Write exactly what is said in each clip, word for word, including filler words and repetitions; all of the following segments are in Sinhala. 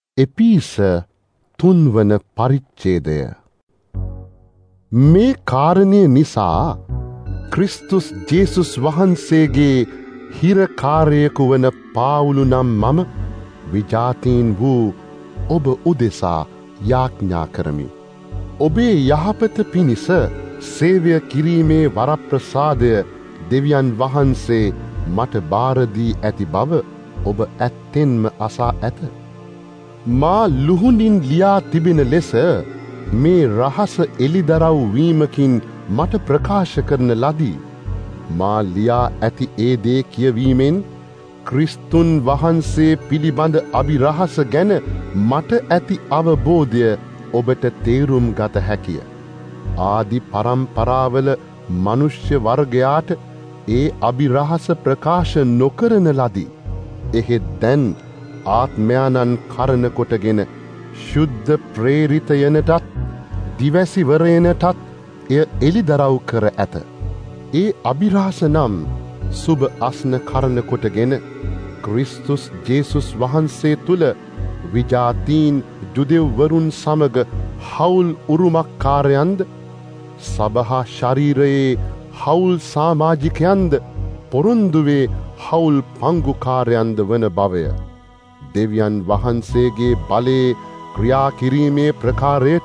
එපීස තුන්වන පරිච්ඡේදය. මේ කාරණය නිසා ක්‍රිස්තුස් ජේසුස් වහන්සේගේ හිරකාරයෙකු වන පාවුලු නම් මම විජාතීන් වූ ඔබ උදෙසා යාඥා කරමි. ඔබේ යහපත පිණිස සේවය කිරීමේ වරප්‍රසාදය දෙවියන් වහන්සේ මට බාර දී ඇති බව ඔබ ඇත්තෙන්ම අසා ඇත. මා ලුහුඬින් ලියා තිබෙන ලෙස මේ රහස එළිදරව් වීමකින් මට ප්‍රකාශ කරන ලදී. මා ලියා ඇති ඒ දේ කියවීමෙන් ක්‍රිස්තුන් වහන්සේ පිළිබඳ අභිරහස ගැන මට ඇති අවබෝධය ඔබට තේරුම් ගත හැකිය. ආදි පරම්පරාවල මනුෂ්‍ය වර්ගයාට ඒ අභිරහස ප්‍රකාශ නොකරන ලදී. එහෙත් දැන් ආත්මයානන් කරන කොටගෙන ශුද්ධ ප්‍රේරිතයනටත් දිවැසිවරයනටත් එය එළිදරව් කර ඇත. ඒ අභිරහස නම් සුබ අස්න කරන කොටගෙන ක්‍රිස්තුස් ජේසුස් වහන්සේ තුළ විජාතීන් ජුදෙව්වරුන් සමග හවුල් උරුමක්කාරයන්ද සභහා ශරීරයේ හවුල් සාමාජිකයන්ද පොරොන්දුවේ හවුල් පංගුකාරයන්ද වන බවය. දෙවියන් වහන්සේගේ බලයේ ක්‍රියා කිරීමේ ප්‍රකාරයට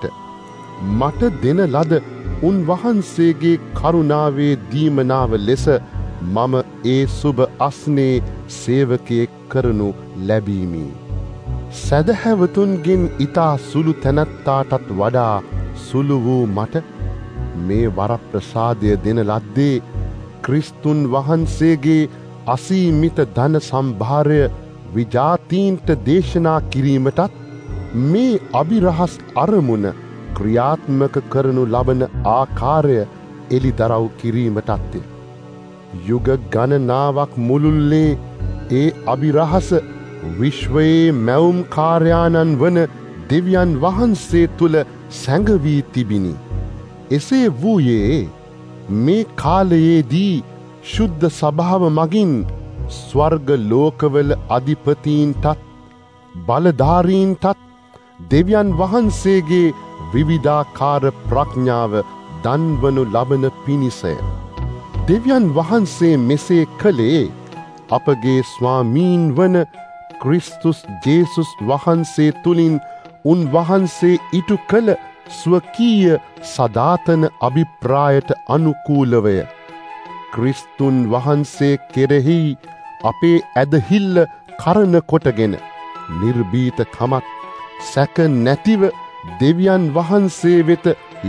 මට දෙන ලද උන්වහන්සේගේ කරුණාවේ දීමනාව ලෙස මම ඒ සුබ අස්නේ සේවකයෙක් කරනු ලැබීමි. සැදැහැවතුන්ගෙන් ඉතා සුළු තැනැත්තාටත් වඩා සුළු වූ මට මේ වරප්‍රසාදය දෙන ලද්දේ ක්‍රිස්තුන් වහන්සේගේ අසීමිත ධන සම්භාරය විජාතීන්ට දේශනා කිරීමටත් මේ අභිරහස් අරමුණ ක්‍රියාත්මක කරනු ලබන ආකාරය එළිදරව් කිරීමටත්ය. යුග ගණනාවක් මුළුල්ලේ ඒ අභිරහස විශ්වයේ මැවුම් කාර්යානන් වන දෙවියන් වහන්සේ තුළ සැඟවී තිබිනි. එසේ වූයේ මේ කාලයේදී ශුද්ධ සභාව මගින් ස්වර්ග ලෝකවල අධිපතීන්ටත් බලධාරීන්ටත් දෙවියන් වහන්සේගේ විවිධාකාර ප්‍රඥාව දන්වනු ලබන පිණිසය. දෙවියන් වහන්සේ මෙසේ කළේ අපගේ ස්වාමීන් වන ක්‍රිස්තුස් ජේසුස් වහන්සේ තුළින් උන්වහන්සේ ඉටු කළ ස්වකීය සදාතන අභිප්‍රායට අනුකූලවය. ක්‍රිස්තුන් වහන්සේ කෙරෙහි අපේ ඇදහිල්ල කරන කොටගෙන නිර්භීතකමත් සැක නැතිව දෙවියන් වහන්සේ වෙත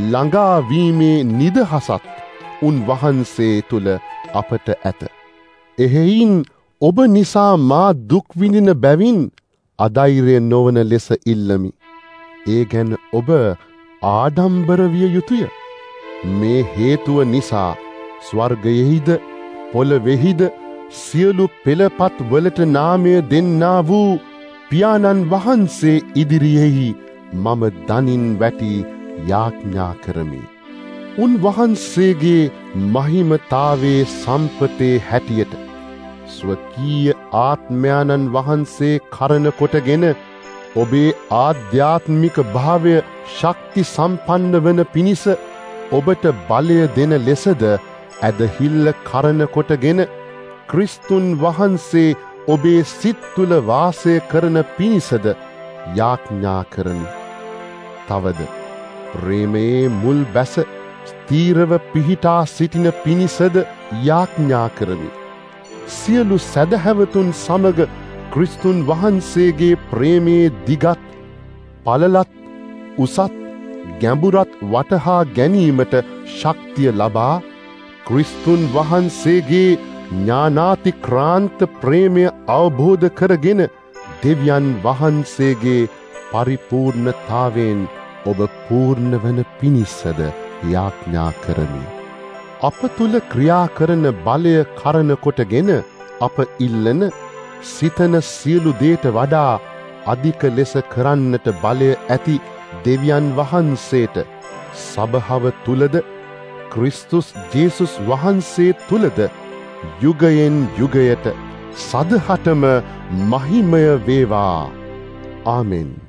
ළඟාවීමේ නිදහසත් උන්වහන්සේ තුළ අපට ඇත. එහෙයින් ඔබ නිසා මා දුක්විඳින බැවින් අධෛර්ය නොවන ලෙස ඉල්ලමි. ඒ ගැන ඔබ ආඩම්බර විය යුතුය. මේ හේතුව නිසා ස්වර්ගයෙහිද පොළොවෙහිද සියලු පෙළපත් වලට නාමය දෙන්නා වූ පියාණන් වහන්සේ ඉදිරියෙහි මම දනින් වැටි යාඥා කරමි. උන්වහන්සේගේ මහිමතාවේ සම්පතේ හැටියට ස්වකීය ආත්මයාණන් වහන්සේ කරන කොටගෙන ඔබේ ආධ්‍යාත්මික භාවය ශක්ති සම්පන්න වන පිණිස ඔබට බලය දෙන ලෙසද ඇදහිල්ල කරන කොටගෙන ක්‍රිස්තුන් වහන්සේ ඔබේ සිත් තුළ වාසය කරන පිණිසද යාඥා කරමි. තවද ප්‍රේමයේ මුල් බැස ස්ථීරව පිහිටා සිටින පිණිසද යාඥා කරමි. සියලු සැදැහැවතුන් සමග ක්‍රිස්තුන් වහන්සේගේ ප්‍රේමයේ දිගත් පළලත් උසත් ගැඹුරත් වටහා ගැනීමට ශක්තිය ලබා ක්‍රිස්තුන් වහන්සේගේ ඥානාතික්‍රාන්ත ප්‍රේමය අවබෝධ කරගෙන දෙවියන් වහන්සේගේ පරිපූර්ණතාවෙන් ඔබ පූර්ණ වන පිණිසද යාඥා කරමි. අප තුළ ක්‍රියා කරන බලය කරන කොටගෙන අප ඉල්ලන සිතන සියලු දේට වඩා අධික ලෙස කරන්නට බලය ඇති දෙවියන් වහන්සේට සභාව තුලද ක්‍රිස්තුස් ජේසුස් වහන්සේ තුලද යුගයෙන් යුගයට සදහටම මහිමය වේවා. ආමෙන්.